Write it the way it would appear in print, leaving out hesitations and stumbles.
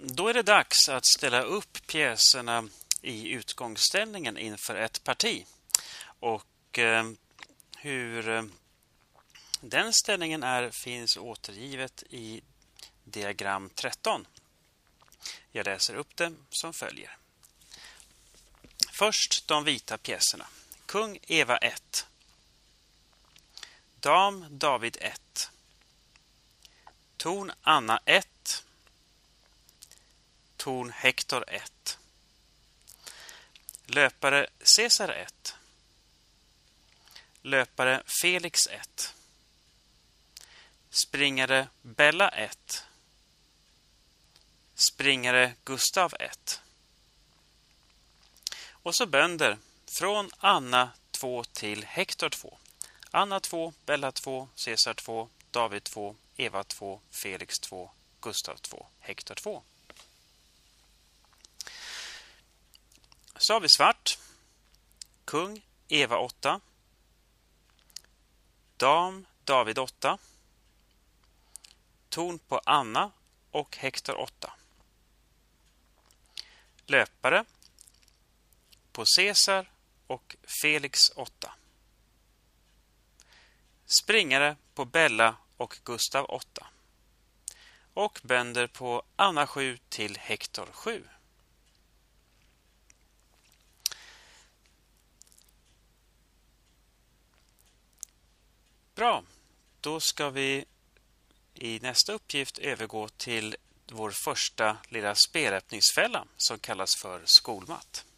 Då är det dags att ställa upp pjäserna i utgångsställningen inför ett parti. Och hur den ställningen är finns återgivet i diagram 13. Jag läser upp det som följer. Först de vita pjäserna. Kung Eva 1. Dam David 1. Torn Anna 1. Torn Hector 1. Löpare Caesar 1. Löpare Felix 1. Springare Bella 1. Springare Gustav 1. Och så bönder från Anna 2 till Hector 2. Anna 2, Bella 2, Caesar 2, David 2, Eva 2, Felix 2, Gustav 2, Hector 2. Så har vi svart. Kung Eva 8. Dam David 8. Torn på Anna och Hector 8. Löpare på Caesar och Felix 8. Springare på Bella och Gustav 8. Och bönder på Anna 7 till Hector 7. Bra, då ska vi i nästa uppgift övergå till vår första lilla spelöppningsfälla som kallas för skolmatt.